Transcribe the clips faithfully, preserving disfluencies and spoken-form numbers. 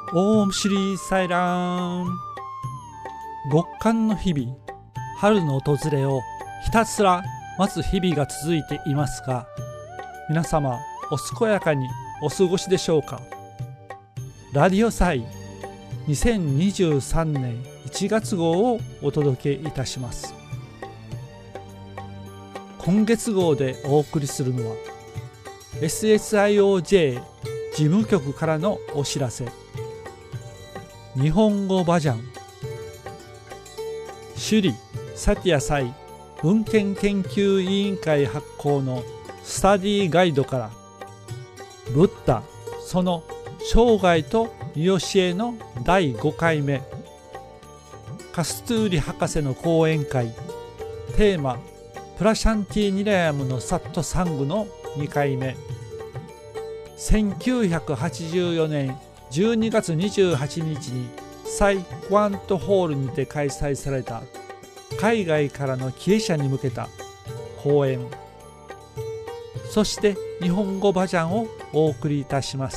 オームシリーサイラーン。極寒の日々、春の訪れをひたすら待つ日々が続いていますが、皆様お健やかにお過ごしでしょうか。ラディオ祭にせんにじゅうさんねんいちがつ号をお届けいたします。今月号でお送りするのは エスエスアイオージェー 事務局からのお知らせ、日本語バジャン、首里サティア祭文献研究委員会発行のスタディガイドからブッダその生涯と見教えのだいごかいめ、カストゥーリ博士の講演会テーマプラシャンティニラヤムのサットサングのにかいめ、せんきゅうひゃくはちじゅうよねんじゅうにがつにじゅうはちにちにサイ・クワントホールにて開催された海外からの帰依者に向けた講演、そして日本語バジャンをお送りいたします。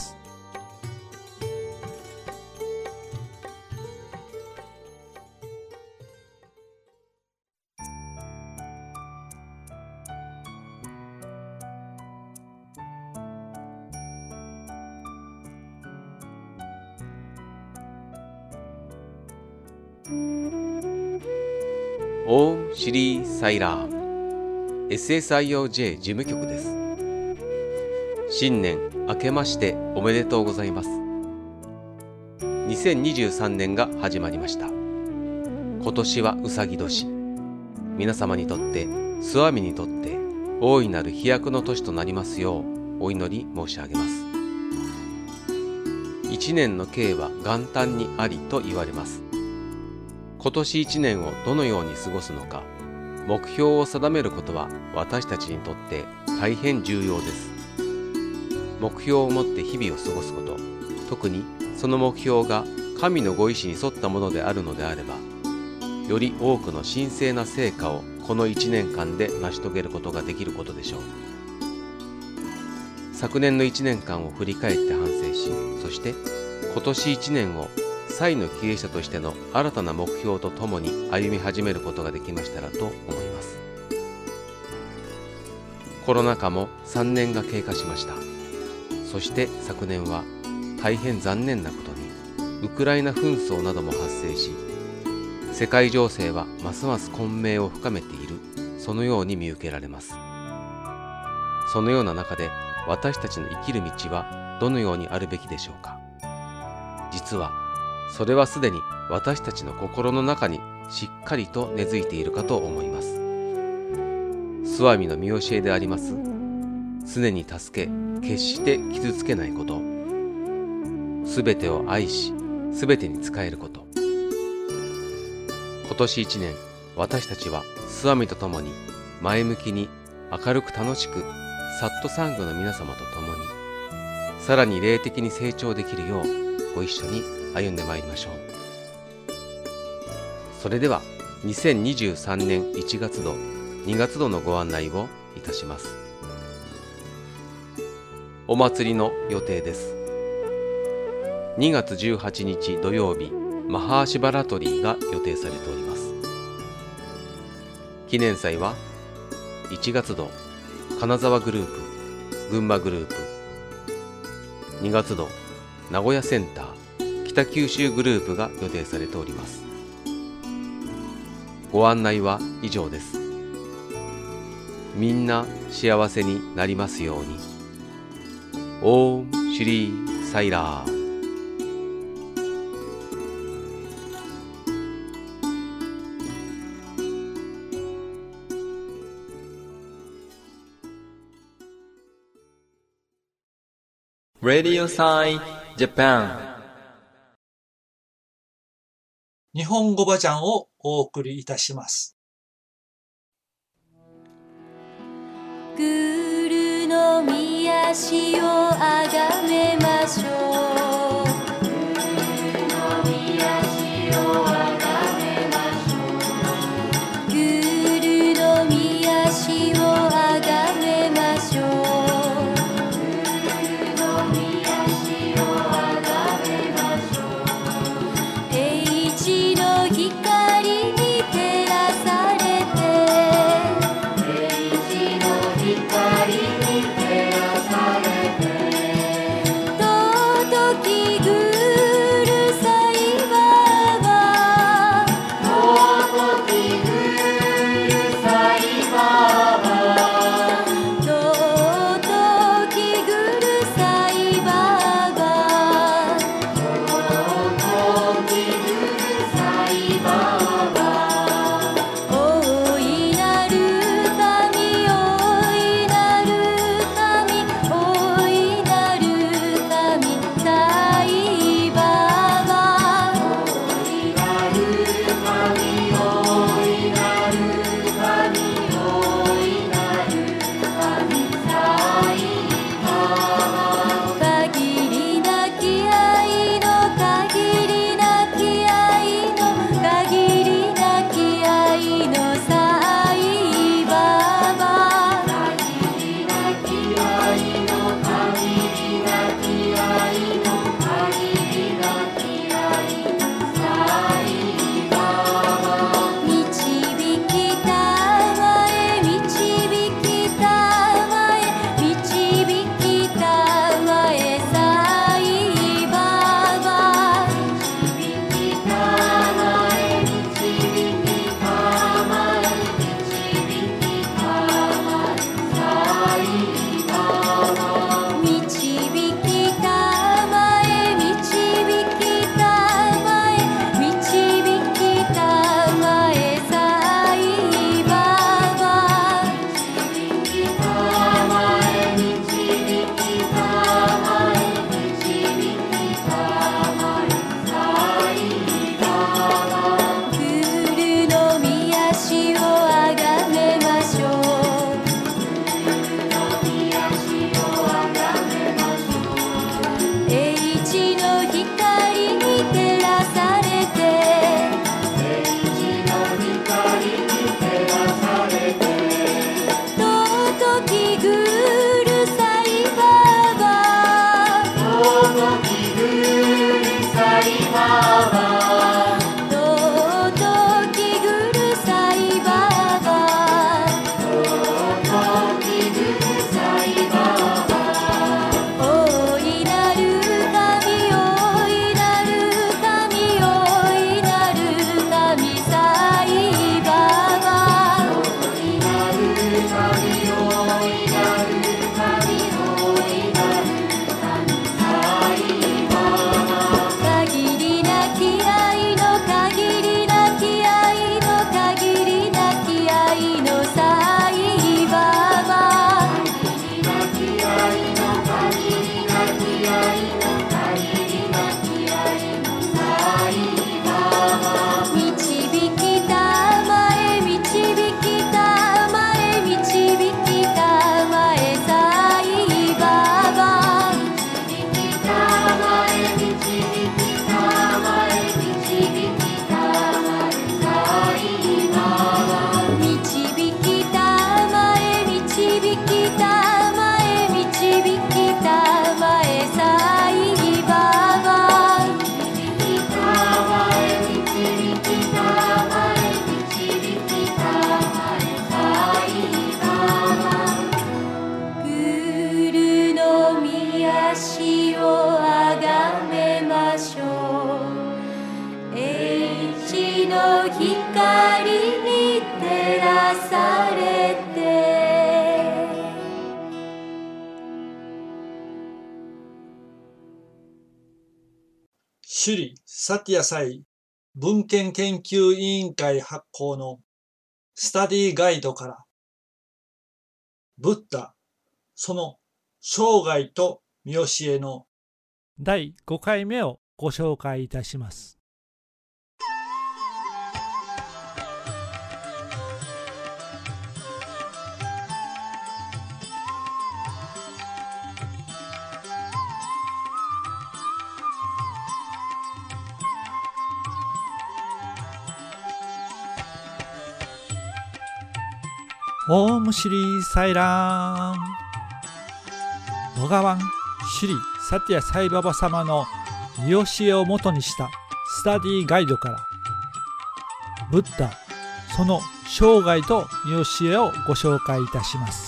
オームシリーサイラー エスエスアイオージェー 事務局です。新年明けましておめでとうございます。にせんにじゅうさんねんが始まりました。今年はうさぎ年。皆様にとって、諏訪美にとって大いなる飛躍の年となりますようお祈り申し上げます。一年の計は元旦にありと言われます。今年一年をどのように過ごすのか、目標を定めることは私たちにとって大変重要です。目標を持って日々を過ごすこと、特にその目標が神のご意志に沿ったものであるのであれば、より多くの神聖な成果をこの一年間で成し遂げることができることでしょう。昨年の一年間を振り返って反省し、そして今年一年を祭の帰依者としての新たな目標とともに歩み始めることができましたらと思います。コロナ禍もさんねんが経過しました。そして昨年は大変残念なことにウクライナ紛争なども発生し、世界情勢はますます混迷を深めている、そのように見受けられます。そのような中で私たちの生きる道はどのようにあるべきでしょうか。実はそれはすでに私たちの心の中にしっかりと根付いているかと思います。諏訪美の見教えであります常に助け、決して傷つけないこと、すべてを愛し、すべてに仕えること。今年一年、私たちは諏訪美と共に前向きに明るく楽しくサットサングの皆様と共にさらに霊的に成長できるようご一緒に歩んでまいりましょう。それではにせんにじゅうさんねんいちがつど、にがつどのご案内をいたします。お祭りの予定です。にがつじゅうはちにち土曜日、マハーシバラトリーが予定されております。記念祭はいちがつど、金沢グループ、群馬グループ、にがつど、名古屋センター、北九州グループが予定されております。ご案内は以上です。みんな幸せになりますように。オームシュリーサイラー。 Radio Sai Japan。 日本語バジャンをお送りいたします。 グルの御足をあがめましょう。 首里サティア祭文献研究委員会発行のスタディガイドから、ブッダ、その生涯と見教えのだいごかいめをご紹介いたします。オームシリーサイラーン。小川首里サティアサイババ様の見教えをもとにしたスタディガイドから、ブッダ、その生涯と見教えをご紹介いたします。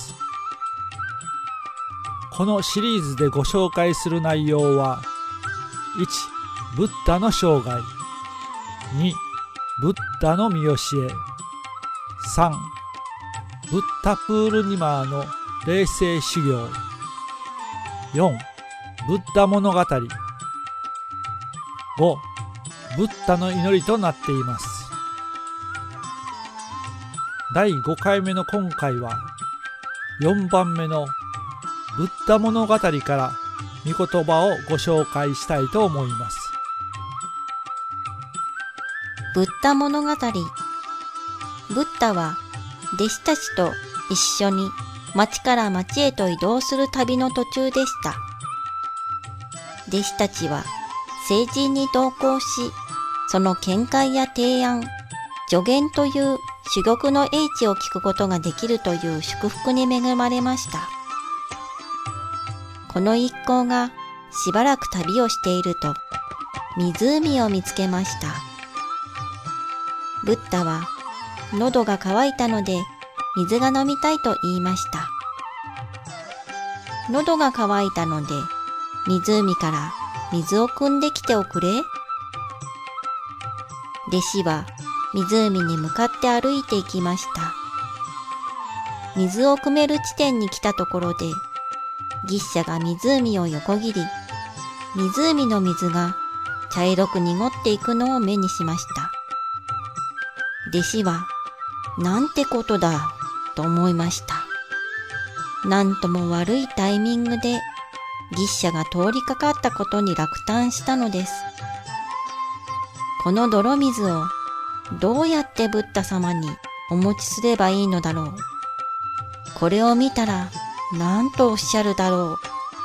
このシリーズでご紹介する内容は、いち. ブッダの生涯、に. ブッダの見教え、さん. ブッダプールニマーの霊性修行、よん. ブッダ物語、ご. ブッダの祈りとなっています。だいごかいめの今回は、よんばんめのブッダ物語から御言葉をご紹介したいと思います。 ブッダ物語。ブッダは弟子たちと一緒に町から町へと移動する旅の途中でした。弟子たちは聖人に同行し、その見解や提案、助言という珠玉の英知を聞くことができるという祝福に恵まれました。この一行がしばらく旅をしていると、湖を見つけました。ブッダは喉が渇いたので水が飲みたいと言いました。喉が渇いたので湖から水を汲んできておくれ。弟子は湖に向かって歩いていきました。水を汲める地点に来たところで、牛車が湖を横切り、湖の水が茶色く濁っていくのを目にしました。弟子は、なんてことだ、と思いました。なんとも悪いタイミングで、牛車が通りかかったことに落胆したのです。この泥水をどうやってブッダ様にお持ちすればいいのだろう。これを見たら何とおっしゃるだろう。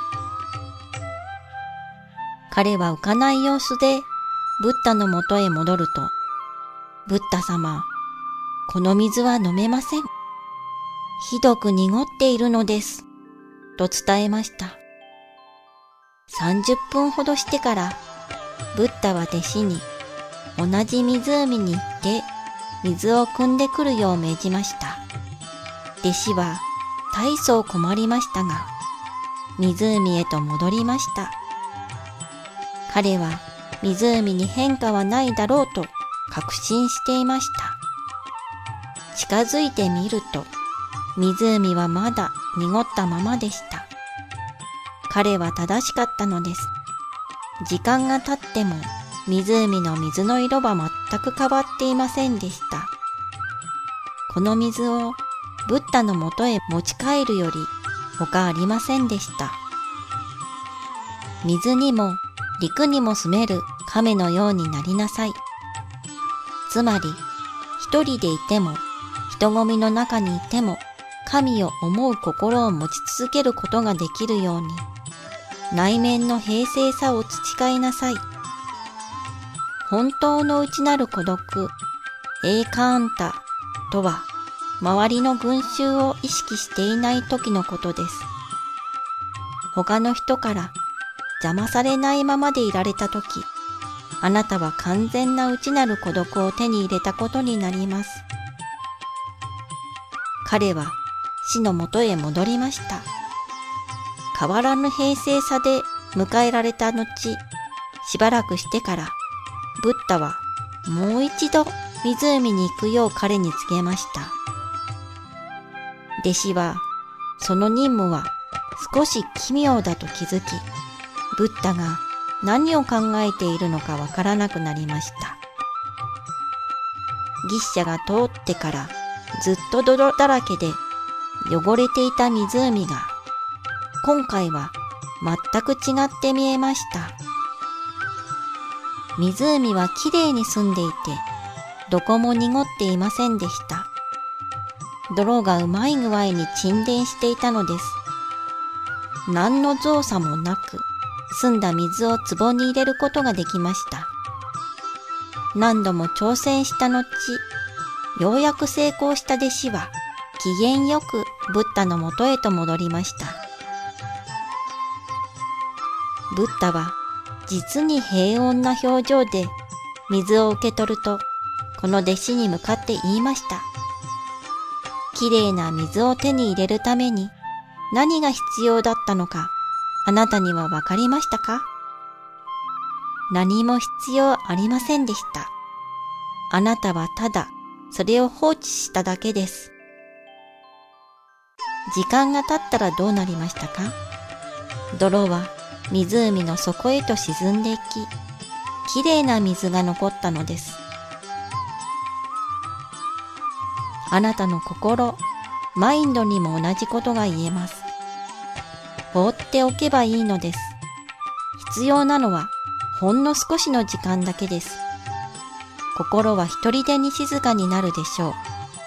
彼は浮かない様子でブッダのもとへ戻ると、ブッダ様、この水は飲めません。ひどく濁っているのです。と伝えました。さんじゅっぷんほどしてから、ブッダは弟子に同じ湖に行って水を汲んでくるよう命じました。弟子は大層困りましたが、湖へと戻りました。彼は湖に変化はないだろうと確信していました。近づいてみると、湖はまだ濁ったままでした。彼は正しかったのです。時間が経っても湖の水の色は全く変わっていませんでした。この水をブッダのもとへ持ち帰るより他ありませんでした。水にも陸にも住める亀のようになりなさい。つまり、一人でいても、人混みの中にいても、神を思う心を持ち続けることができるように、内面の平静さを培いなさい。本当の内なる孤独、エーカーンタとは、周りの群衆を意識していない時のことです。他の人から邪魔されないままでいられた時、あなたは完全な内なる孤独を手に入れたことになります。彼は死のもとへ戻りました。変わらぬ平静さで迎えられた後、しばらくしてから、ブッダはもう一度湖に行くよう彼に告げました。弟子は、その任務は少し奇妙だと気づき、ブッダが何を考えているのかわからなくなりました。牛車が通ってからずっと泥だらけで汚れていた湖が今回は全く違って見えました。湖はきれいに澄んでいてどこも濁っていませんでした。泥がうまい具合に沈殿していたのです。何の造作もなく澄んだ水を壺に入れることができました。何度も挑戦した後、ようやく成功した弟子は機嫌よくブッダのもとへと戻りました。ブッダは実に平穏な表情で水を受け取ると、この弟子に向かって言いました。きれいな水を手に入れるために何が必要だったのか、あなたにはわかりましたか？何も必要ありませんでした。あなたはただそれを放置しただけです。時間が経ったらどうなりましたか？泥は湖の底へと沈んでいき、きれいな水が残ったのです。あなたの心、マインドにも同じことが言えます。放っておけばいいのです。必要なのはほんの少しの時間だけです。心は一人でに静かになるでしょう。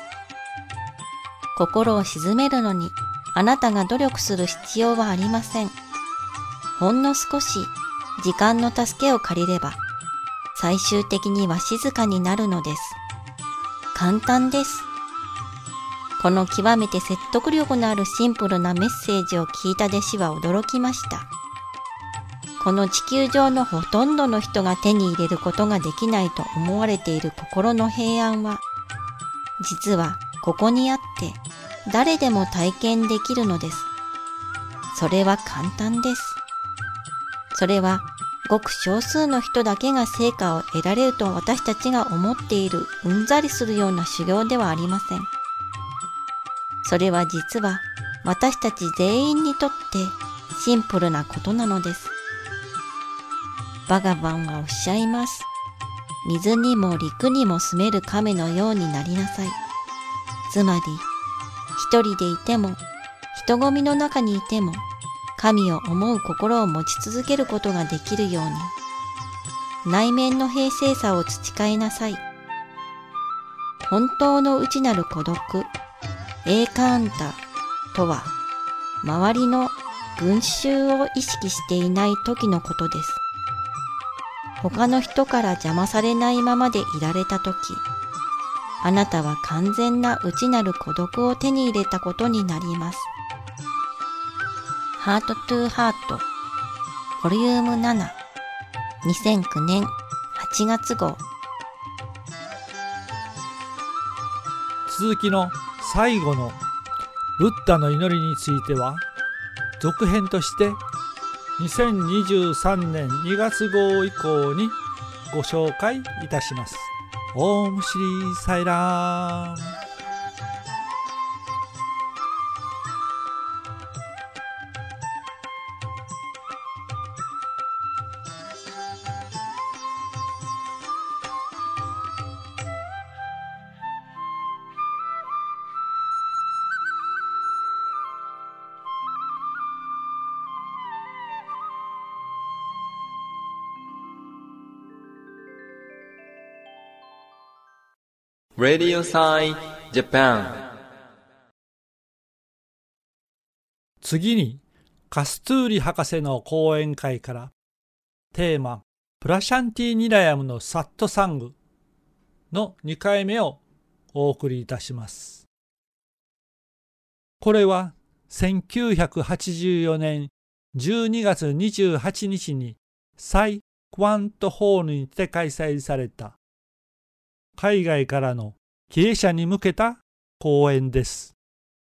心を静めるのにあなたが努力する必要はありません。ほんの少し時間の助けを借りれば最終的には静かになるのです。簡単です。この極めて説得力のあるシンプルなメッセージを聞いた弟子は驚きました。この地球上のほとんどの人が手に入れることができないと思われている心の平安は、実はここにあって誰でも体験できるのです。それは簡単です。それはごく少数の人だけが成果を得られると私たちが思っているうんざりするような修行ではありません。それは実は私たち全員にとってシンプルなことなのです。バガバンはおっしゃいます。水にも陸にも住める亀のようになりなさい。つまり、一人でいても、人混みの中にいても、神を思う心を持ち続けることができるように、内面の平静さを培いなさい。本当の内なる孤独、エーカーンタとは、周りの群衆を意識していない時のことです。他の人から邪魔されないままでいられた時、あなたは完全な内なる孤独を手に入れたことになります。ハートトゥーハート、ボリュームなな、にせんきゅうねんはちがつ号。 続きの最後のブッダの祈りについては、続編としてにせんにじゅうさんねんにがつ号以降にご紹介いたします。オームシリーサイラーム。 Radio Sai Japan。 次にカストゥーリ博士の講演会からテーマプラシャンティニラヤムのサットサングのにかいめをお送りいたします。これはせんきゅうひゃくはちじゅうよねんじゅうにがつにじゅうはちにちにサイ・クワントホールにて開催された海外からの経営者に向けた講演です。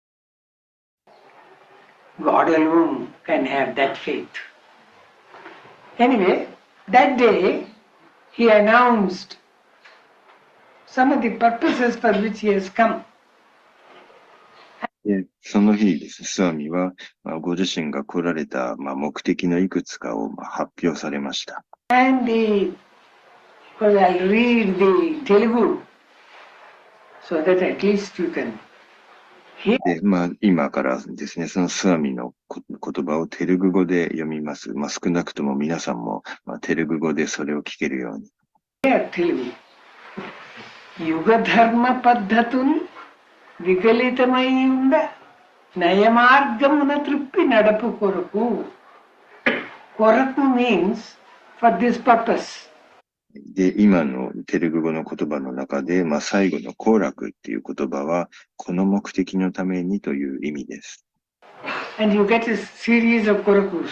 God alone can have that faith. Anyway, that day he announced some of the purposes for which he has come. で、その日ですね、スワミは、まあ、ご自身が来られた、まあ、目的のいくつかを、まあ、発表されました。 And the, well, I'll read the Telugu so that at least you can hear. で、まあ、今からですね、そのスワミのこ言葉をテルグ語で読みます。まあ、少なくとも皆さんも、まあ、テルグ語でそれを聞けるように。 Telugu. Yuga dharma paddhatun వికలితమై ఉండ నయమార్గమున త్రిప్పి నడపు కొరకు. కొరకు means for this purpose. で、今のテルグ語の言葉の中で、まあ、最後の幸楽っていう言葉は、この目的のためにという意味です。 And you get a series of korakus.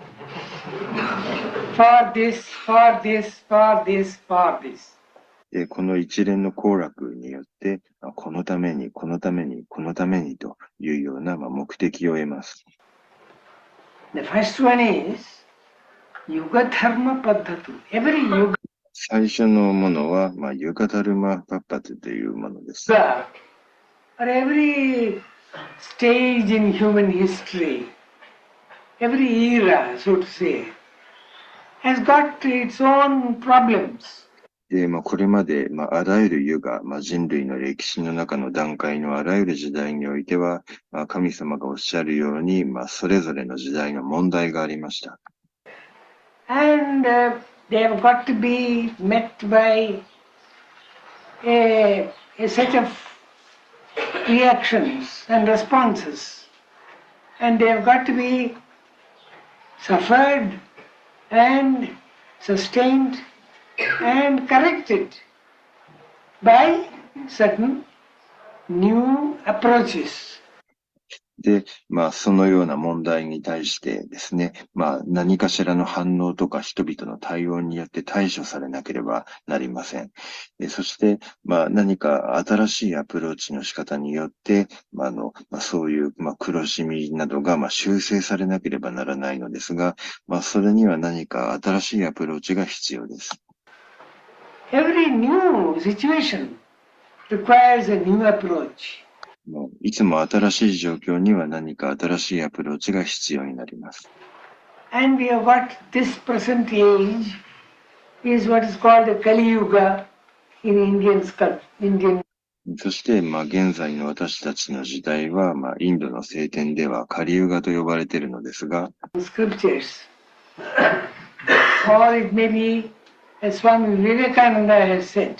For this, for this, for this, for this. で、この一連の幸楽によって、このために、このために、このためにというような目的を得ます。 The first one is Yuga Dharma Paddhatu. Every Yuga. 最初のものは、まあ、ユガダルマパッパトというものです。 Or every stage in human history, every era, so to say, has got its own problems. で、まあ、これまで、まあ、あらゆるユガ、まあ、人類の歴史の中の段階のあらゆる時代においては、まあ、神様がおっしゃるように、まあ、それぞれの時代の問題がありました。 And、uh, they have got to be met by a, a set of reactions and responses. And they have got to be suffered and sustained and corrected by certain new approaches. で、まあ、そのような問題に対してですね、まあ、何かしらの反応とか人々の対応によって対処されなければなりません。でそして、まあ、何か新しいアプローチの仕方によって、まあ、あの、まあ、そういう、まあ、苦しみなどが、まあ、修正されなければならないのですが、まあ、それには何か新しいアプローチが必要です。 Every new situation requires a new approach. いつも新しい状況には何か新しいアプローチが必要になります。 And we have got this present age is what is called the Kali Yuga in Indian sculpt, Indian. そして、まあ、現在の私たちの時代は、まあ、インドの聖典ではカリユガと呼ばれているのですが、 Scriptures. Or it may be, as Swami Vivekananda has said,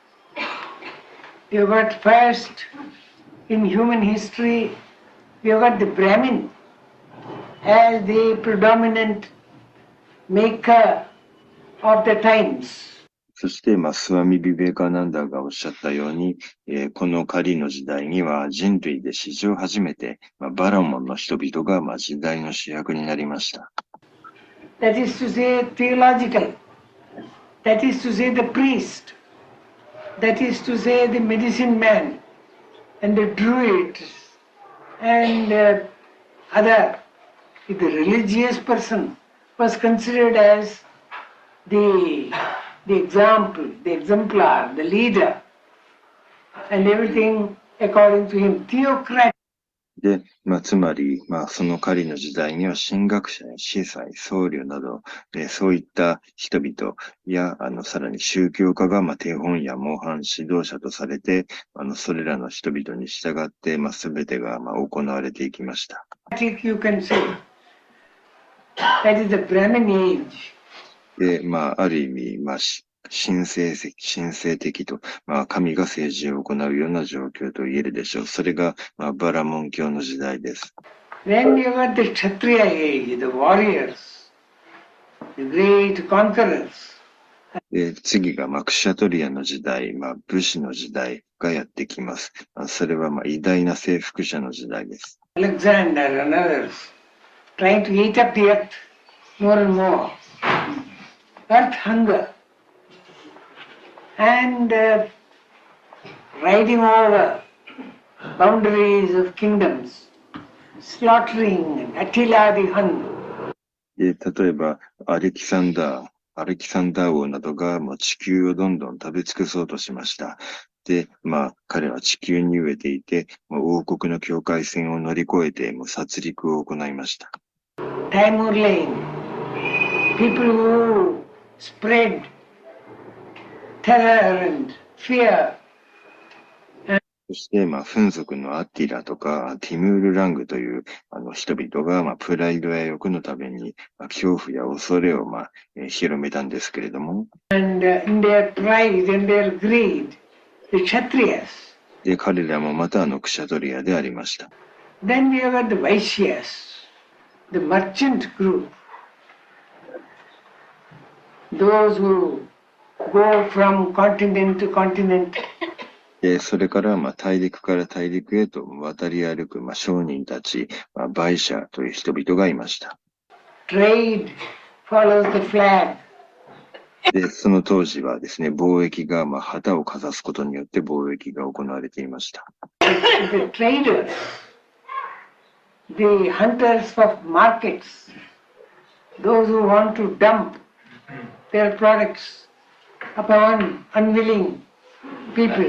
you have got first in human history, you have got the Brahmin as the predominant maker of the times. そして、まあ、スワミ・ビベーカーナンダーがおっしゃったように、えー、このカリの時代には人類で史上初めて、まあ、バラモンの人々が、まあ、時代の主役になりました。 That is to say theological. That is to say the priest. That is to say the medicine man and the druid and uh, other. The religious person was considered as the, the example, the exemplar, the leader, and everything according to him, theocratic. で、まあ、つまり、まあ、その狩りの時代には神学者や司祭、僧侶など、えー、そういった人々や、あの、さらに宗教家が、まあ、手本や模範指導者とされて、あの、それらの人々に従って、まあ、すべてが、まあ、行われていきました。 You can say. That is the Brahmin age. で、まあ、ある意味、まあ、神聖的、神聖的と、まあ、神が政治を行うような状況と言えるでしょう。それが、まあ、バラモン教の時代です。 Then you got the Kshatriya age, the warriors, the great conquerors. で、次が、まあ、クシャトリアの時代、まあ、武士の時代がやってきます。まあ、それは、まあ、偉大な征服者の時代です。 Alexander and others trying to eat up the earth more and more. Earth hunger. And uh, riding over boundaries of kingdoms, slaughtering Attila the Hun. で、例えば、アレキサンダー、アレキサンダー王などがもう地球をどんどん食べ尽くそうとしました。 で、まあ、彼は地球に飢えていて、まあ王国の境界線を乗り越えて、もう殺戮を行いました。 Timur Lane, people who spread terror and fear. そして、まあ、フン族のアッティラとか、ティムール・ラングという、あの、人々が、まあ、プライドや欲のために、まあ、恐怖や恐れを、まあ、えー広めたんですけれども、 And uh, in their pride and their greed, the Kshatriyas. で、彼らもまたあの、クシャトリアでありました。 Then we have got the Vaishyas, the merchant group. Those who go from continent to continent. で、それから、まあ、大陸から大陸へと渡り歩く、まあ、商人たち、まあ、バイシャという人々がいました。 Trade follows the flag. で、その当時はですね、貿易が、まあ、旗をかざすことによって貿易が行われていました。 The traders, the hunters of markets, those who want to dump their products upon unwilling people,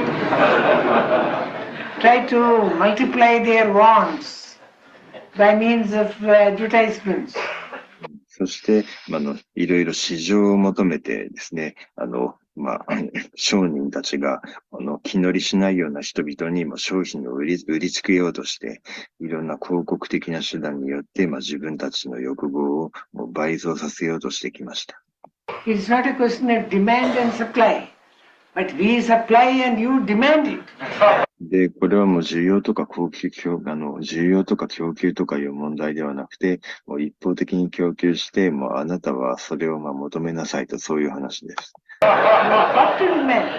try to multiply their wants by means of uh, advertisements. そして、まあ、あの、いろいろ市場を求めてですね、あの、まあ、商人たちが、あの、気乗りしないような人々に、まあ、商品を売り、売りつけようとして、いろんな広告的な手段によって、まあ、自分たちの欲望をもう倍増させようとしてきました。 It's not a question of demand and supply, but we supply and you demand it. で、これはもう需要とか供給、供あの、需要とか供給とかいう問題ではなくて、もう一方的に供給して、もうあなたはそれをまあ求めなさいと、そういう話です。 What to demand?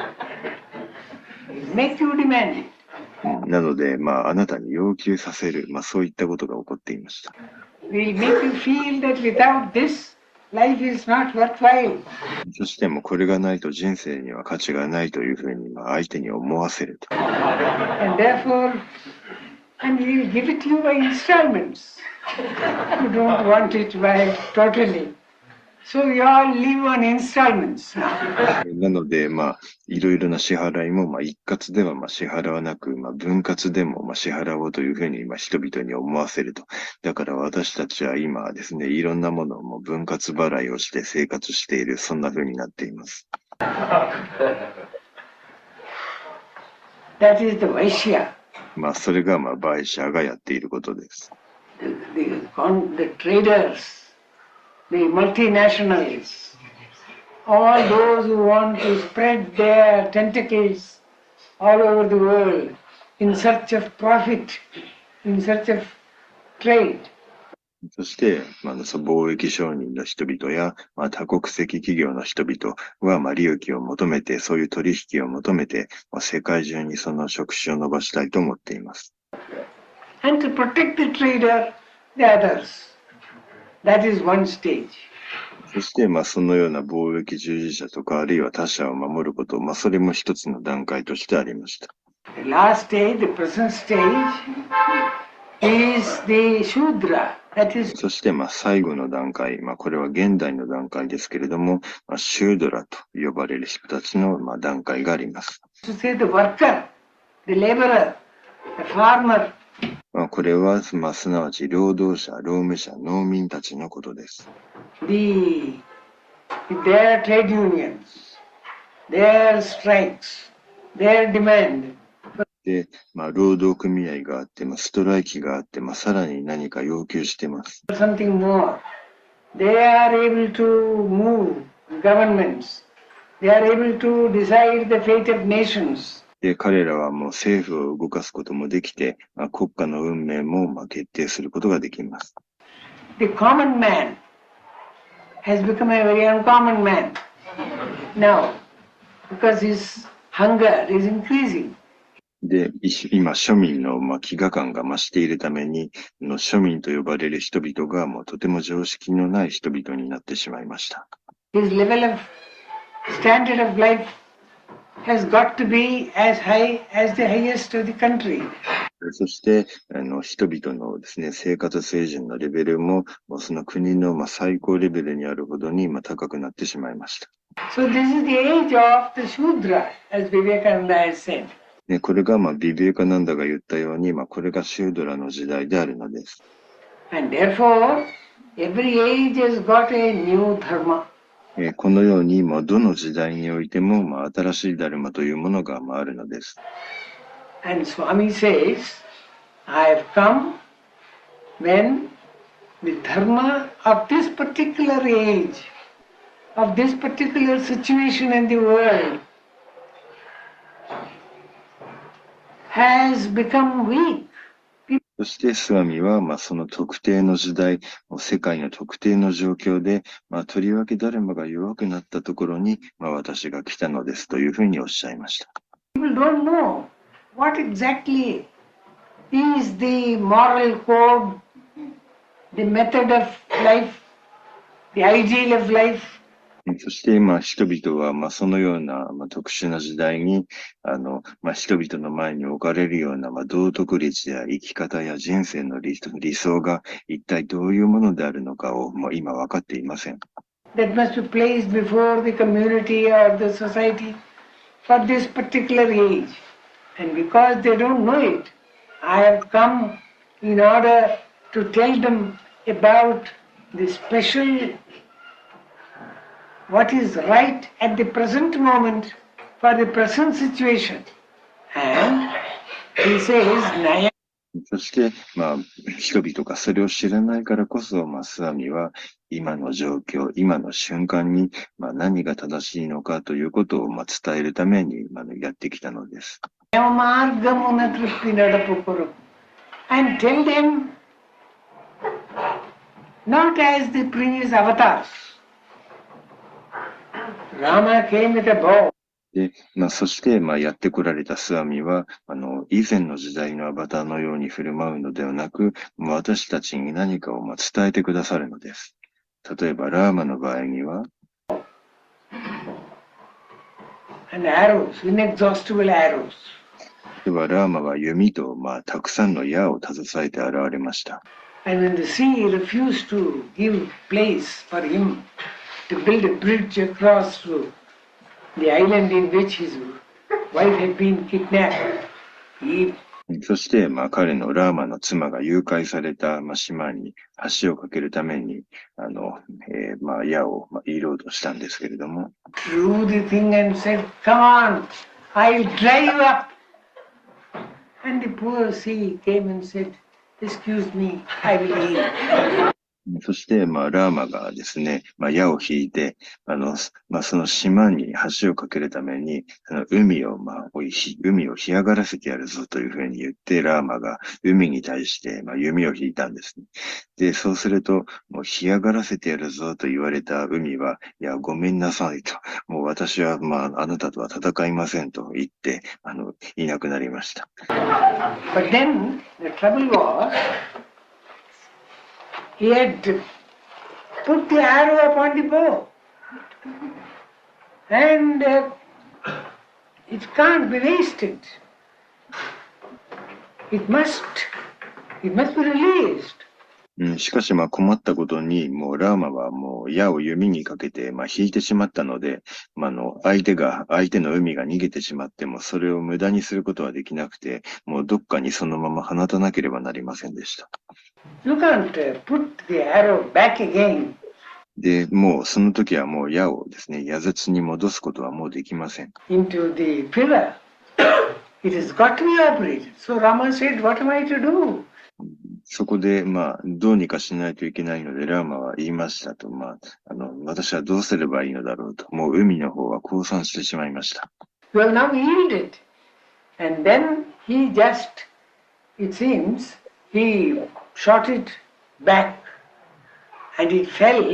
Make you demand it. なので、まあ、あなたに要求させる、まあ、そういったことが起こっていました。 We'll make you feel that without this, life is not worthwhile. そしてもうこれがないと人生には価値がないというふうに、まあ、相手に思わせると。 And therefore, and we'll give it to you by installments. You don't want it by totally. So you all live on installments now. なので、まあ、いろいろな支払いも、まあ、一括ではまあ支払わなく、まあ、分割でもまあ支払おうというふうに、まあ、人々に思わせると。だから私たちは今はですね、いろんなものをもう分割払いをして生活している、そんなふうになっています。 That is the Vaishya. まあ、それが、まあ、バイシャーがやっていることです。 The, the, con- the traders, the multinationals, all those who want to spread their tentacles all over the world in search of profit, in search of trade. そして、まあ、その貿易商人の人々や、まあ、多国籍企業の人々は、まあ、利益を求めて、そういう取引を求めて、まあ、世界中にその触手を伸ばしたいと思っています。 And to protect the trader, the others. That is one stage. そして、まあ、そのような貿易従事者とか、あるいは他者を守ること、まあ、それも一つの段階としてありました。 The last stage, the present stage, is the Shudra. That is そして、まあ、最後の段階、まあ、これは現代の段階ですけれども、まあ、シュードラと呼ばれる人たちの、まあ、段階があります。 to say the worker, the laborer, the farmer. まあ、これは、まあ、すなわち労働者、労務者、農民たちのことです。 The, their trade unions, their strikes, their demand. で、まあ、労働組合があって、まあ、ストライキがあって、まあ、さらに何か要求しています。 Something more. They are able to move governments. They are able to decide the fate of nations. で、彼らはもう政府を動かすこともできて、まあ、国家の運命もまあ決定することができます。 The common man has become a very uncommon man now because his hunger is increasing. で、今、庶民のまあ飢餓感が増しているために、の庶民と呼ばれる人々がもうとても常識のない人々になってしまいました。 His level of standard of life has got to be as high as the highest of the country. そして、あの、人々のですね、生活水準のレベルも、もうその国のまあ最高レベルにあるほどにまあ高くなってしまいました。 So this is the age of the Shudra, as Vivekananda has said. でこれが、まあ、ビビエカナンダが言ったように、まあ、これがシュードラの時代であるのです。 And therefore, every age has got a new dharma. えーこのように、まあ、どの時代においても、まあ、新しいダルマというものが、まあ、あるのです。 And Swami says, I have come when the dharma of this particular age, of this particular situation in the world, has become weak. そしてスワミは、まあ、その特定の時代、世界の特定の状況で、まあ、とりわけダルマが弱くなったところに、まあ、私が来たのですというふうにおっしゃいました。 People don't know what exactly is the moral code, the method of life, the ideal of life. そして、まあ、人々は、まあ、そのような、まあ、特殊な時代に、あの、まあ、人々の前に置かれるような、まあ、道徳律や生き方や人生の理、理想が一体どういうものであるのかを、まあ、今分かっていません。 That must be placed before the community or the society for this particular age. And because they don't know it, I have come in order to tell them about the special what is right at the present moment for the present situation. And he says, Naya. そして、まあ、人々がそれを知らないからこそ、まあ、スワミは今の状況、今の瞬間に、まあ、何が正しいのかということを、まあ、伝えるために、まあ、やってきたのです。 And tell them, not as the previous avatars. Rama came with a bow. で、まあ、そして、まあ、やってこられたスワミは、あの、以前の時代のアバターのように振る舞うのではなく、私たちに何かをまあ伝えてくださるのです。例えば、ラーマの場合には、 And arrows, inexhaustible arrows. では、ラーマは弓と、まあ、たくさんの矢を携えて現れました。 And when the sea refused to give place for him to build a bridge across to the island in which his wife had been kidnapped, he そして、まあ、彼のラーマの妻が誘拐された、まあ、島に橋を架けるために、あの、えー、まあ、矢を、まあ、入ろうとしたんですけれども、 drew the thing and said, Come on, I'll drive up. And the poor sea came and said, Excuse me, I will yield. そして、まあ、ラーマがですね、まあ、矢を引いて、あの、まあ、その島に橋を架けるために、その海を、まあ、海を干上がらせてやるぞというふうに言って、ラーマが海に対して、まあ、弓を引いたんですね。で、そうすると、もう干上がらせてやるぞと言われた海は、いや、ごめんなさいと、もう私は、まあ、あなたとは戦いませんと言って、あの、いなくなりました。 But then the trouble was, he had put the arrow upon the bow. And uh, it can't be wasted. It must, it must be released. うん、しかし、まあ困ったことに、もうラーマはもう矢を弓にかけて、まあ引いてしまったので、まああの、相手が、相手の海が逃げてしまっても、それを無駄にすることはできなくて、もうどっかにそのまま放たなければなりませんでした。 You can't uh, put the arrow back again. で、もうその時はもう矢をですね、矢筒に戻すことはもうできません。 Into the pillar. It has got to be operated. So Rama said, What am I to do? そこで、まあ、どうにかしないといけないので、ラーマは言いましたと、まあ、あの、私はどうすればいいのだろうと、もう海の方は降参してしまいました。 You have now yielded. And then he just, it seems, he shot it back and it fell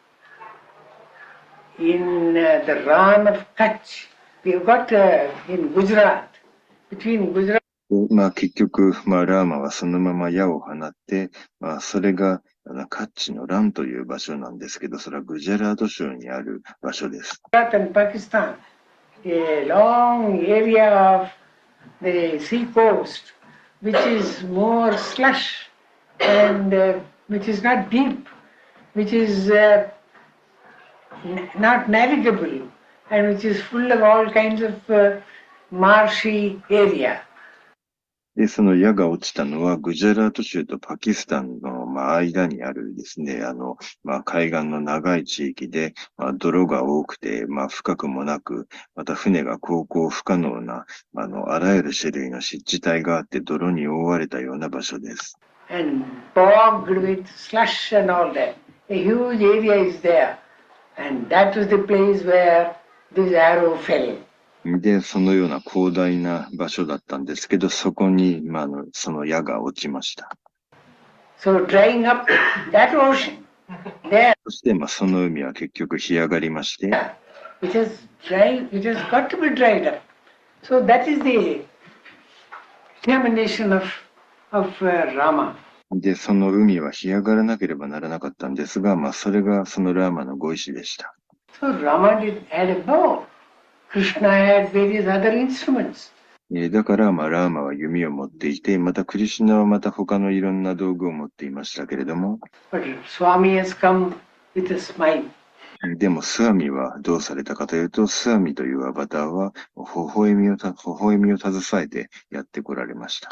in uh, the Ran of Kutch. We have got uh, in Gujarat, between Gujarat. まあ結局、まあラーマはそのまま矢を放って、まあそれがカッチのランという場所なんですけど、それはグジャラート州にある場所です。 In Pakistan, a long area of the sea coast, which is more slush and uh, which is not deep, which is uh, n- not navigable and which is full of all kinds of uh, marshy area. で、その矢が落ちたのは、グジャラート州とパキスタンの、まあ、間にあるですね、あの、まあ、海岸の長い地域で、まあ、泥が多くて、まあ、深くもなく、また船が航行不可能な、あの、あらゆる種類の湿地帯があって、泥に覆われたような場所です。 And bogged with slush and all that. A huge area is there. And that was the place where this arrow fell. で、そのような広大な場所だったんですけど、そこに、まあ、あのその矢が落ちました。 So drying up that ocean, there, そして、まあ、その海は結局干上がりまして、 it has dried, it has got to be dried up. So that is the determination of, of uh, Rama. で、その海は干上がらなければならなかったんですが、まあ、それがそのラーマのご意志でした。 So Rama did had a bow. Krishna had various other instruments. だから、まあ、ラーマは弓を持っていて、またクリシュナはまた他のいろんな道具を持っていましたけれども、 But Swami has come with a smile. でもスワミはどうされたかというと、スワミというアバターは微笑みをた、微笑みを携えてやってこられました。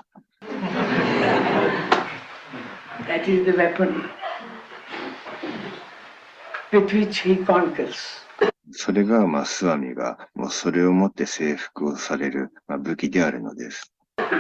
That is the weapon with which he conquers. それが、まあ、スワミが、もうそれをもって征服をされる、まあ、武器であるのです。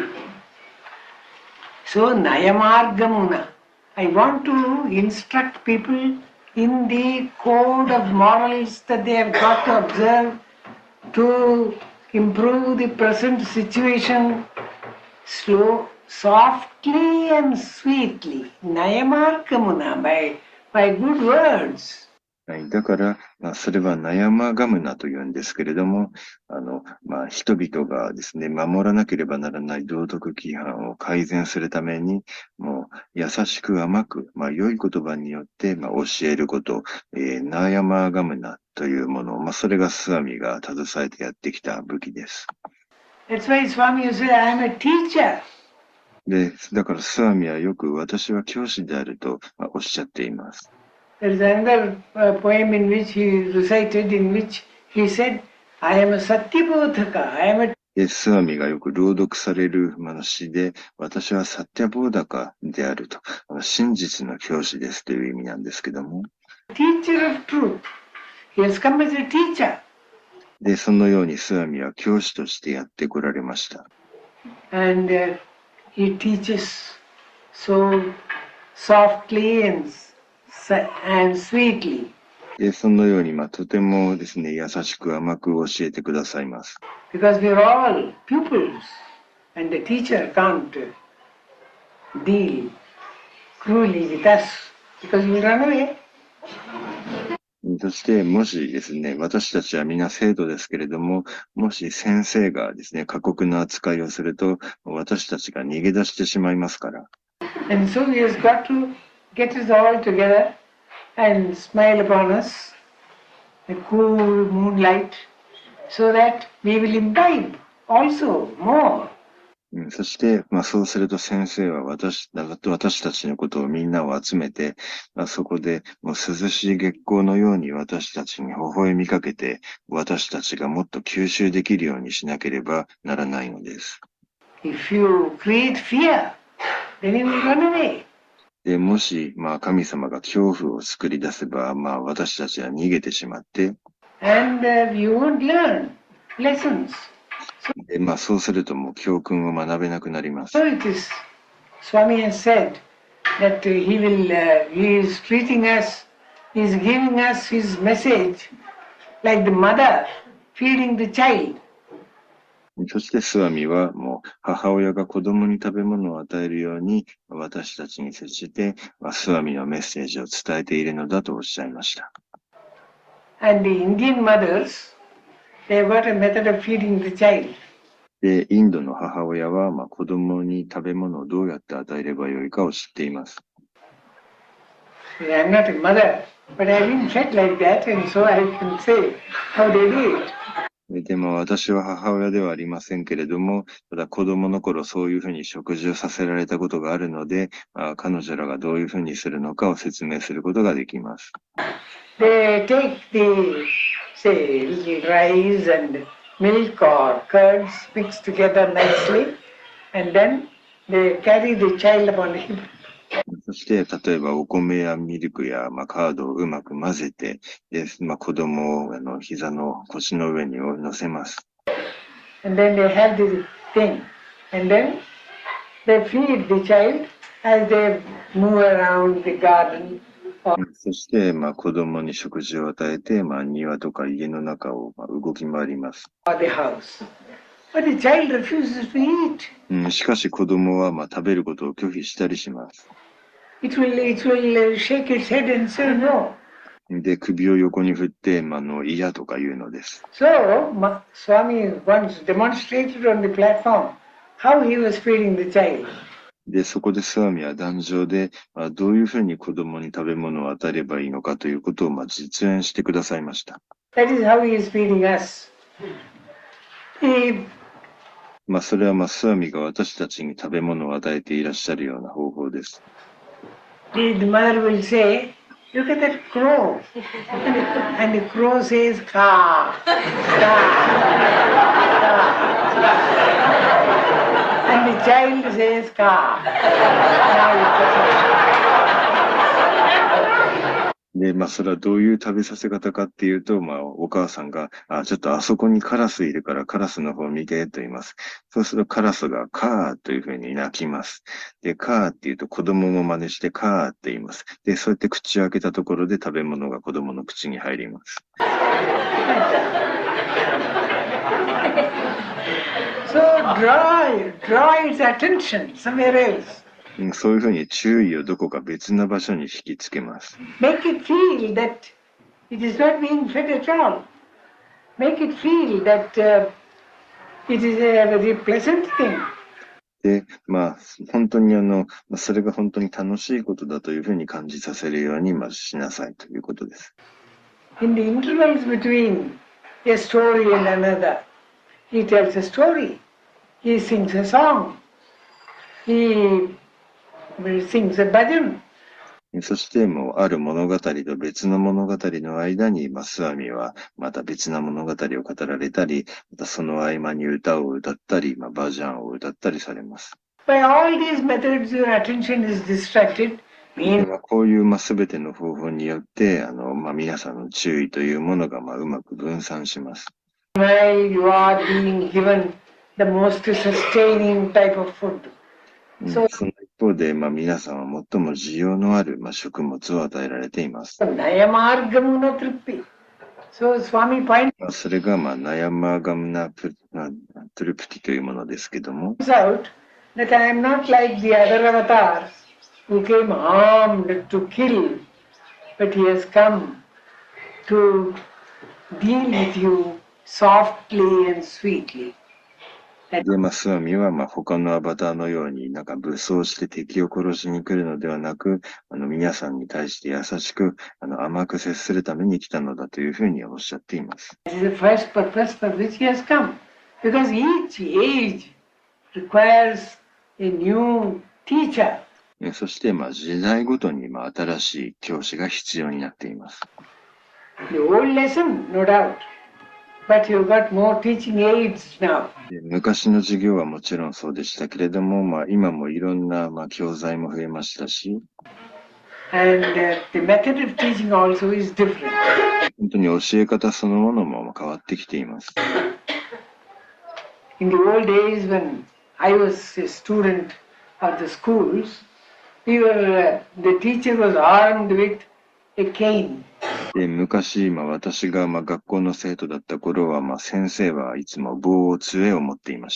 So, Nayamargamuna, I want to instruct people in the code of morals that they have got to observe to improve the present situation slow, softly and sweetly. Nayamargamuna, by, by good words. はい、だから、まあ、それはナヤマガムナというんですけれども、あの、まあ、人々がですね、守らなければならない道徳規範を改善するために、もう優しく甘く、まあ、良い言葉によって、まあ、教えること、えー、ナヤマガムナというものを、まあ、それがスワミが携えてやってきた武器です。 That's why Swami used to say, I am a teacher. で、だからスワミはよく私は教師であると、まあ、おっしゃっています。 There is another uh, poem in which he recited, in which he said, I am a Satyabodhaka, I am a... で、スワミがよく朗読される詩で、私はサッティャボーダカであると、真実の教師ですという意味なんですけども。 Teacher of truth. He has come as a teacher. で、そのようにスワミは教師としてやってこられました。 And uh, he teaches so softly and and sweetly. で、そのように、まあ、とてもですね、優しく甘く教えてくださいます。 Because we are all pupils, and the teacher can't deal cruelly with us, because we will run away. そして、もしですね、私たちは皆生徒ですけれども、もし先生がですね、過酷な扱いをすると、私たちが逃げ出してしまいますから。 And so he has got to get us all together and smile upon us, a cool moonlight, so that we will imbibe also more. そして、まあ、そうすると先生は私、私たちのことをみんなを集めて、まあ、そこでもう涼しい月光のように私たちに微笑みかけて、私たちがもっと吸収できるようにしなければならないのです。 If you create fear, then you will run away. で、もし、まあ、神様が恐怖を作り出せば、まあ、私たちは逃げてしまって、 And uh, you won't learn lessons. で、まあ、そうするともう教訓を学べなくなります。 So it is, Swami has said that uh, he will, uh, he is treating us, he is giving us his message like the mother feeding the child. そしてスワミはもう母親が子供に食べ物を与えるように私たちに接してスワミのメッセージを伝えているのだとおっしゃいました。 And the Indian mothers, they have got a method of feeding the child. で、インドの母親はまあ子供に食べ物をどうやって与えればよいかを知っています。 I'm not a mother, but I've been fed like that, and so I can say how they do it. でも私は母親ではありませんけれども、ただ子供の頃そういうふうに食事をさせられたことがあるので、まあ、彼女らがどういうふうにするのかを説明することができます。 They take the, say, little rice and milk or curds mixed together nicely, and then they carry the child upon the hip. そして、例えばお米やミルクや、まあ、カードをうまく混ぜて、でまあ、子供をあの膝の腰の上に乗せます。 And then they have this thing, and then they feed the child as they move around the garden. そして、まあ、子供に食事を与えて、まあ、庭とか家の中をまあ動き回ります。 Or the house. But the child refuses to eat. うん、しかし子供はまあ食べることを拒否したりします。 It will, it will shake its head and say no. で、首を横に振って、まあ、の嫌とか言うのです。 So, Swami once demonstrated on the platform how he was feeding the child. で、そこでスワミは壇上で、まあ、どういうふうに子供に食べ物を与えればいいのかということをまあ実演してくださいました。 That is how he is feeding us. He まあ、それはまあスワミが私たちに食べ物を与えていらっしゃるような方法です。 The mother will say, look at that crow. And the crow says, ka, ka, ka. And the child says, ka. で、まあ、それはどういう食べさせ方かっていうと、まあ、お母さんが、あ、ちょっとあそこにカラスいるからカラスの方見てと言います。そうするとカラスがカーというふうに鳴きます。で、カーって言うと子供も真似してカーって言います。で、そうやって口を開けたところで食べ物が子供の口に入ります。 So draw, draw its attention somewhere else. そういうふうに注意をどこか別の場所に引きつけます。 Make it feel that it is not being fed at all. Make it feel that、uh, it is a very pleasant thing. で、まあ、本当にあの、それが本当に楽しいことだというふうに感じさせるように、まあ、しなさいということです。 In the intervals between a story and another, he tells a story. He sings a song. He sings a bhajan. そしてもうある物語と別の物語の間に、まあ、スワミはまた別な物語を語られたり、またその合間に歌を歌ったり、まあ、バジャンを歌ったりされます。 By all these methods, your attention is distracted. こういうまあ全ての方法によって、あのまあ、皆さんの注意というものがまあうまく分散します。 While you are being given the most sustaining type of food. その一方で、まあ、皆さんは最も需要のある、まあ、食物を与えられています。それが、まあ、ナヤマガムナプトゥルプティというものですけども。 That I am not like the other avatars who came armed to kill, but he has come to deal with you softly and sweetly. で、まあ、スワミは、まあ、他のアバターのように、なんか武装して敵を殺しに来るのではなく、あの、皆さんに対して優しく、あの、甘く接するために来たのだというふうにおっしゃっています。 This is the first purpose for which he has come, because each age requires a new teacher. そして、まあ、時代ごとに、まあ、新しい教師が必要になっています。 The old lesson, no doubt.But you've got more teaching aids now. 昔の授業はもちろんそうでしたけれども、まあ、今もいろんな、まあ、教材も増えましたし、 And、uh, the method of teaching also is different. 本当に教え方そのものも変わってきています。 In the old days when I was a student of the schools, we were,、uh, the teacher was armed with a cane. で昔、まあ、私がまあ学校の生徒だった頃は、まあ、先生はいつも棒を杖を持っていました。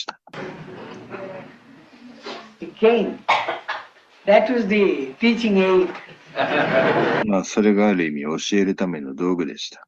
The cane. That was the teaching aid. まあそれがある意味教えるための道具でした。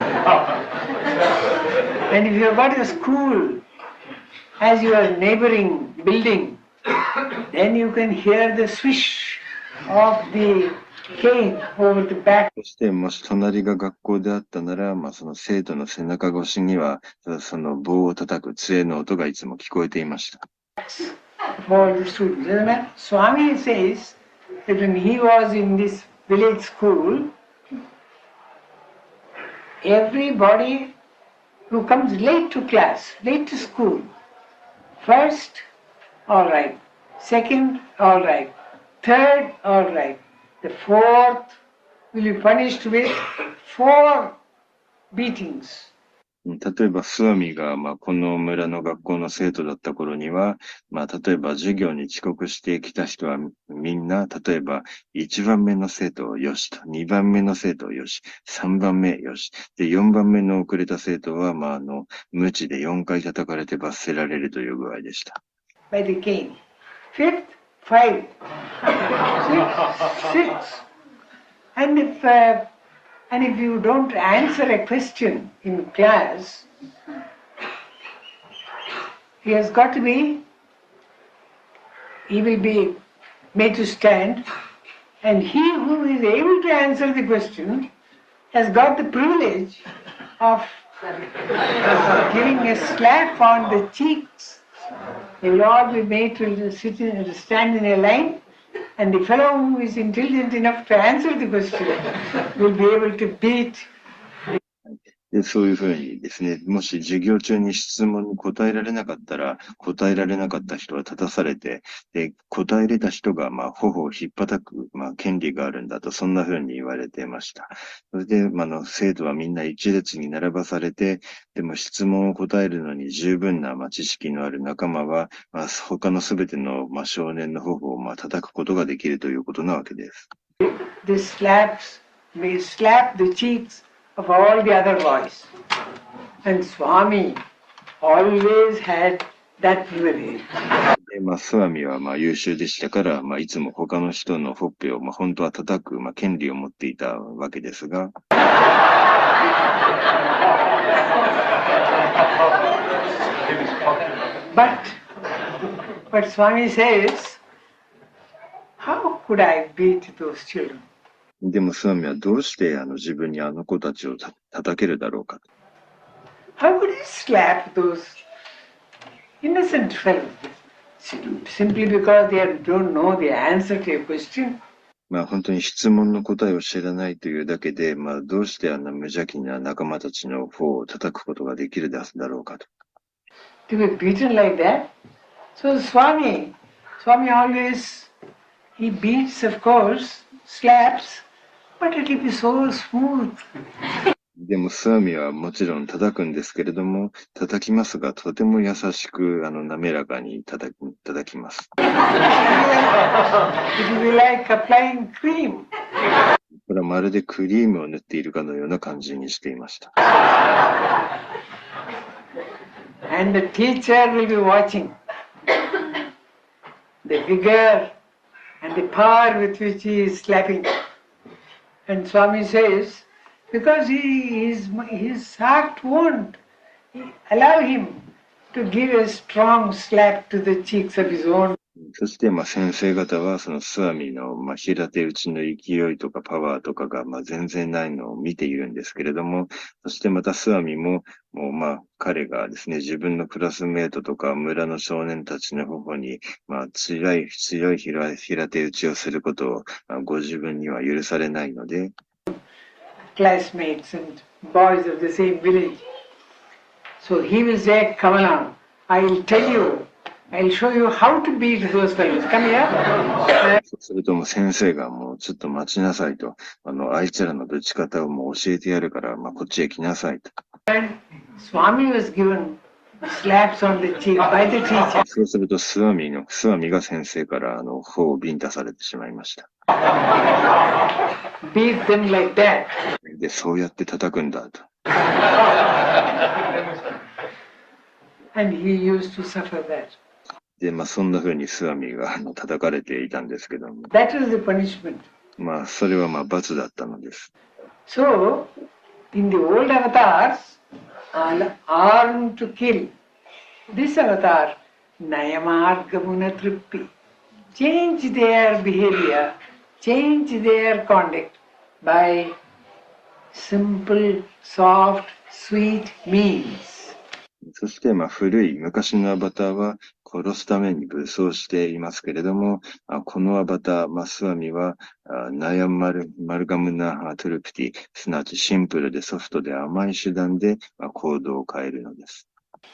And if you've got a school as your neighboring building, then you can hear the swish of the cane over the back. そして、もし隣が学校であったなら、まあ、その生徒の背中越しには、その棒を叩く杖の音がいつも聞こえていました。 For the students. Swami says that when he was in this village school, everybody who comes late to class, late to school, first, all right, second, all right, third, all right, the fourth will be punished with four beatings. 例えば、スワミが、まあ、この村の学校の生徒だった頃には、まあ、例えば授業に遅刻してきた人はみんな、例えば、いちばんめの生徒をよしと、にばんめの生徒をよし、さんばんめよし、で、よんばんめの遅れた生徒は、まあ、あの、鞭でよんかい叩かれて罰せられるという具合でした。 By the cane. Fifth, five. Six, six. And if, uh, and if you don't answer a question in class, he has got to be, he will be made to stand, and he who is able to answer the question has got the privilege of giving a slap on the cheeks. They will all be made to sit in, to stand in a line, and the fellow who is intelligent enough to answer the question will be able to beat. で、そういうふうにですね、もし授業中に質問に答えられなかったら、答えられなかった人は立たされて、で、答えれた人が、まあ、頬を引っ叩く、まあ、権利があるんだと、そんなふうに言われていました。それで、まあ、の、生徒はみんな一列に並ばされて、でも質問を答えるのに十分な、まあ、知識のある仲間は、まあ、他のすべての、まあ、少年の頬を、まあ、叩くことができるということなわけです。 This slaps, they slap the cheeks of all the other boys. And Swami always had that privilege. で、まあ、スワミはまあ優秀でしたから、まあ、いつも他の人のほっぺを、まあ、本当は叩く、まあ、権利を持っていたわけですが、 But, but Swami says, how could I beat those children? でもスワミはどうしてあの自分にあの子たちをた叩けるだろうか。 How could he slap those innocent fellows simply because they don't know the answer to a question? まあ本当に質問の答えを知らないというだけで、まあどうしてあんな無邪気な仲間たちの頬を叩くことができるだろうかと。 To be beaten like that? So Swami, Swami always, he beats of course, slaps, but it will be so smooth. でもスワミはもちろん叩くんですけれども、叩きますがとても優しくあの滑らかに叩き、叩きます。 It will be like applying cream. これはまるでクリームを塗っているかのような感じにしていました。 And the teacher will be watching the vigor and the power with which he is slapping. And Swami says, because he, his, his heart won't allow him to give a strong slap to the cheeks of his own. そして、まあ、先生方は、そのスワミの、まあ、平手打ちの勢いとかパワーとかが、まあ、全然ないのを見ているんですけれども、そしてまたスワミも、もう、まあ、彼がですね、自分のクラスメートとか村の少年たちの頬に、まあ、強い、強い平平手打ちをすることを、まあ、ご自分には許されないので、 Classmates and boys of the same village. So he will say, come along, I will tell you, I will show you how to beat those fellows. Come here. それとも先生がもうちょっと待ちなさいと、あの、あいつらの打ち方をもう教えてやるから、まあ、こっちへ来なさいと。 And Swami was given slaps on the cheek by the teacher. そうするとスワミの、スワミが先生からあの、頬をビンタされてしまいました。 Beat them like that. で、そうやって叩くんだと。 And he used to suffer that. で、まあ、そんな風にスワミがあの叩かれていたんですけども。 That was the punishment. まあ、それはまあ、罰だったのです。 So, in the old avatars, armed to kill, this avatar, Nayamargamuna Trippi, change their behavior change their conduct by simple, soft, sweet means. そして、まあ、古い昔のアバターは殺すために武装していますけれども、あこのアバター、マスワミは、あナヤンマル、マルガムナ・トゥルプティ、すなわちシンプルでソフトで甘い手段で、まあ、行動を変えるのです。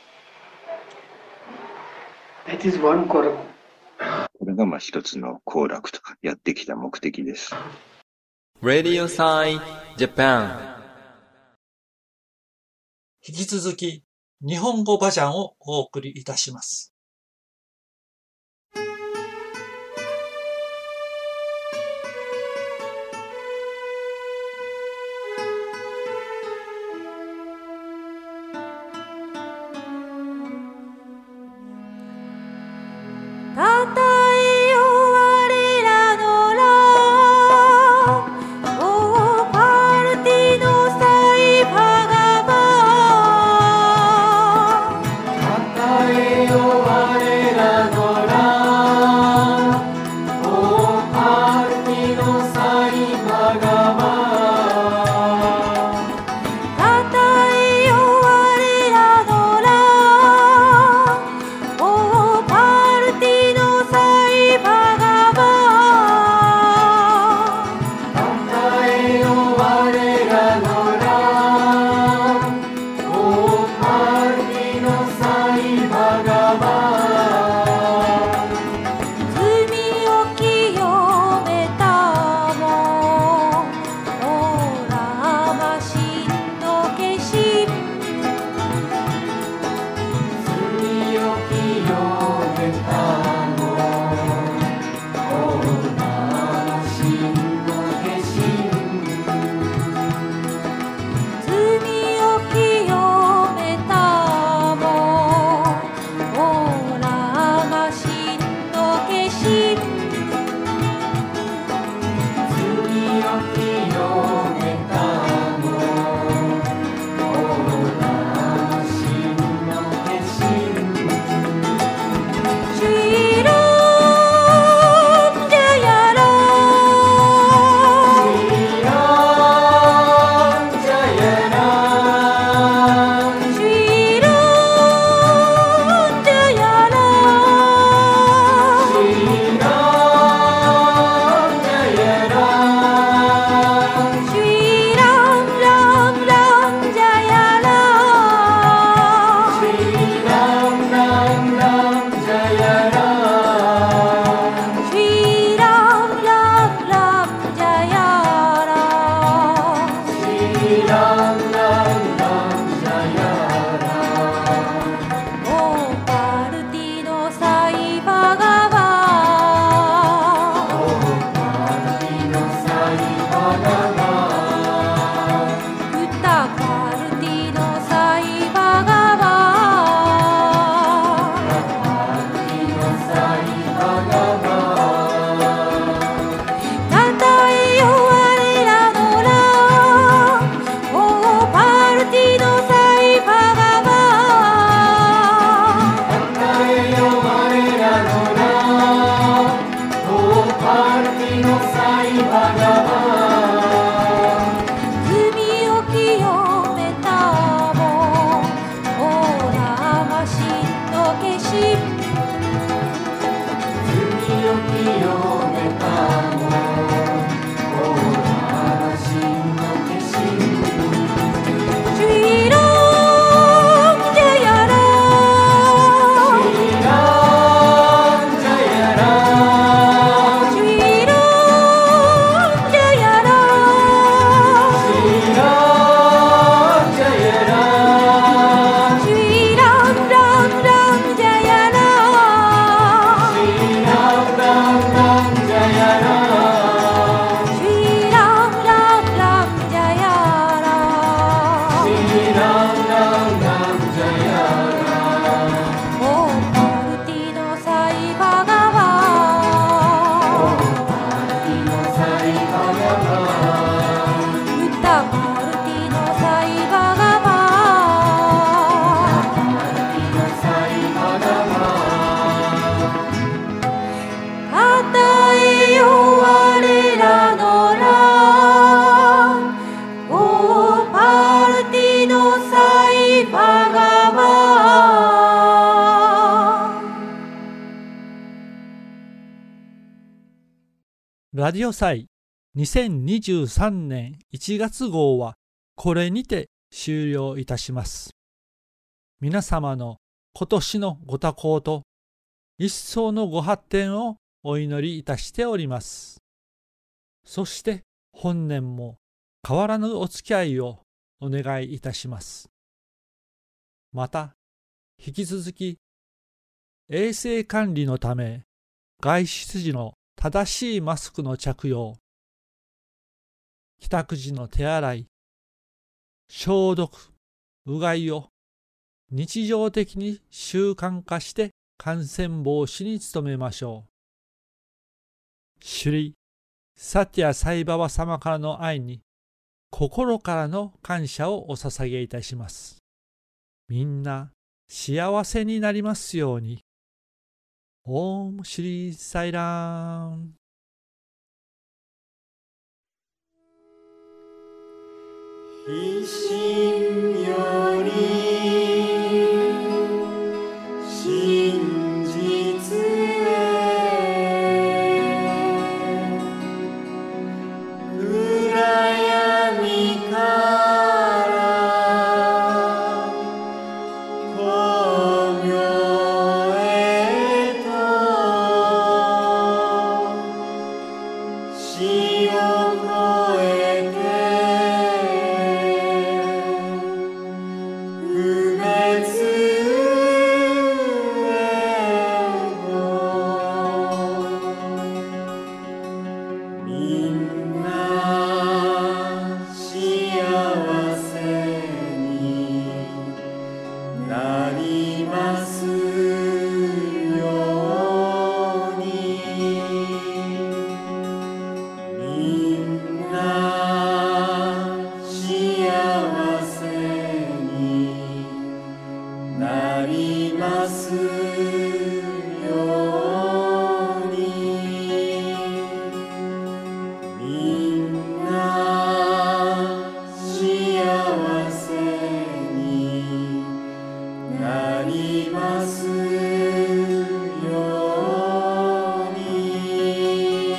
That is one korak. これがまあ一つの行楽とやってきた目的です。 Radio Sai Japan。 引き続き、日本語バジャンをお送りいたします。 たたえよ我らのらおパルティのサイファガバたたえよ我らのらおパルティのサイファガバたたえよ我らのらおパルティのサイファガバたたえよ我らのらおパルティのサイファガバ罪を清めたもおらましんのけし罪を清めたもおらましんのけし罪を清めたもおらましんのけし罪を清めたもおらましんのけしシーランジャヤラシーランジャヤラシーランジャヤラシーランジャヤラシーランランランジャヤラシーランランランジャヤラシーランランランジャヤラシーランランランジャヤラオパルティのサイファガバオパルティのサイファガバウタパルティのサイファガバパルティのサイファガバたたえよ我らのらおパルティのサイファガバたたえよ我らのらおパルティのサイファガバ罪を清めたもおらましんのけし罪を清めたもおらましんのけしシーランジャヤラシーランジャヤラシーランジャヤララジオ祭にせんにじゅうさんねんいちがつ号はこれにて終了いたします。皆様の今年のご多幸と一層のご発展をお祈りいたしております。そして本年も変わらぬお付き合いをお願いいたします。また、引き続き衛生管理のため外出時の正しいマスクの着用、帰宅時の手洗い、消毒、うがいを日常的に習慣化して感染防止に努めましょう。シュリ・サティア・サイババ様からの愛に心からの感謝をお捧げいたします。みんな幸せになりますように。オームシリーサイラーン。 一心より真実へ暗闇から光明へと死を越えて不滅みんな幸せになりますようにみんな幸せになりますようにみんな幸せになりますように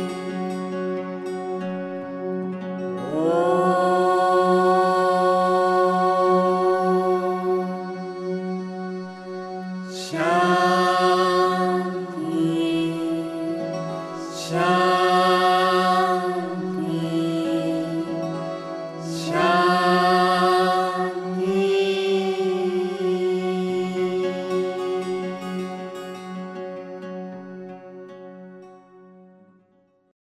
シャンティシャン